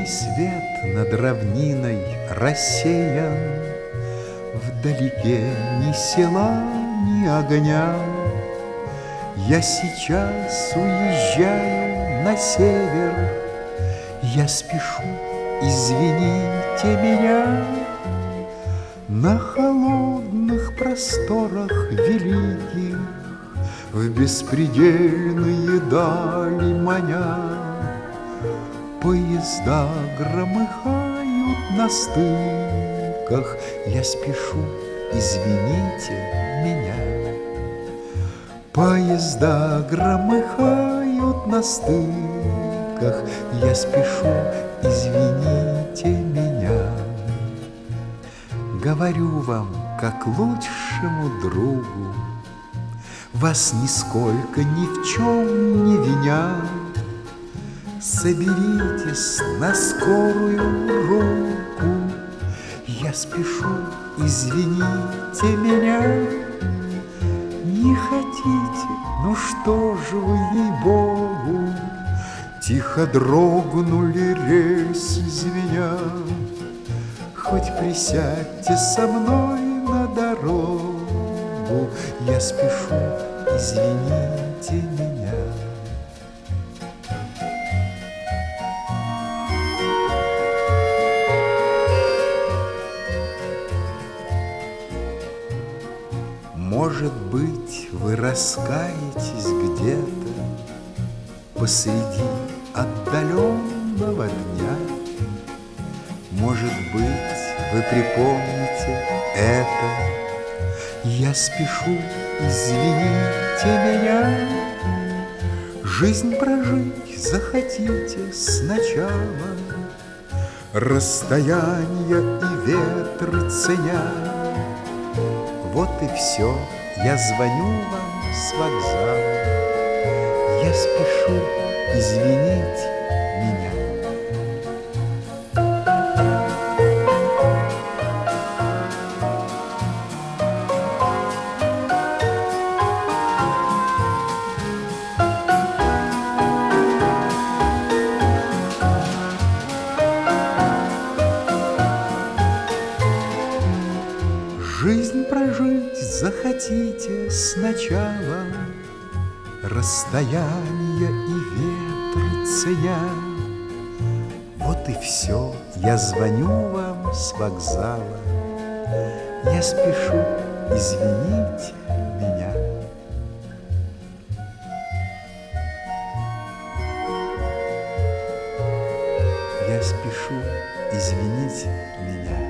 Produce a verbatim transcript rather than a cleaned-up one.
свет над равниной рассеян, вдалеке ни села, ни огня. Я сейчас уезжаю на север, я спешу, извините меня. На холодных просторах великих, в беспредельные дали маня, поезда громыхают на стыках, я спешу, извините меня. Поезда громыхают на стыках, я спешу, извините меня. Говорю вам, как лучшему другу, вас нисколько ни в чем не виня. Соберитесь на скорую руку, я спешу, извините меня. Не хотите, ну что же вы, ей-богу, тихо дрогнули рельсы звеня. Хоть присядьте со мной на дорогу, я спешу, извините меня. Может быть, вы раскаетесь где-то посреди отдаленного дня. Может быть, вы припомните это. Я спешу, извините меня. Жизнь прожить захотите сначала, расстояние и ветры ценя. Вот и все, я звоню вам с вокзала, я спешу, извините меня. Жизнь прожить захотите сначала, расстояние и ветры ценя. Вот и все, я звоню вам с вокзала, я спешу, извините меня. Я спешу, извините меня.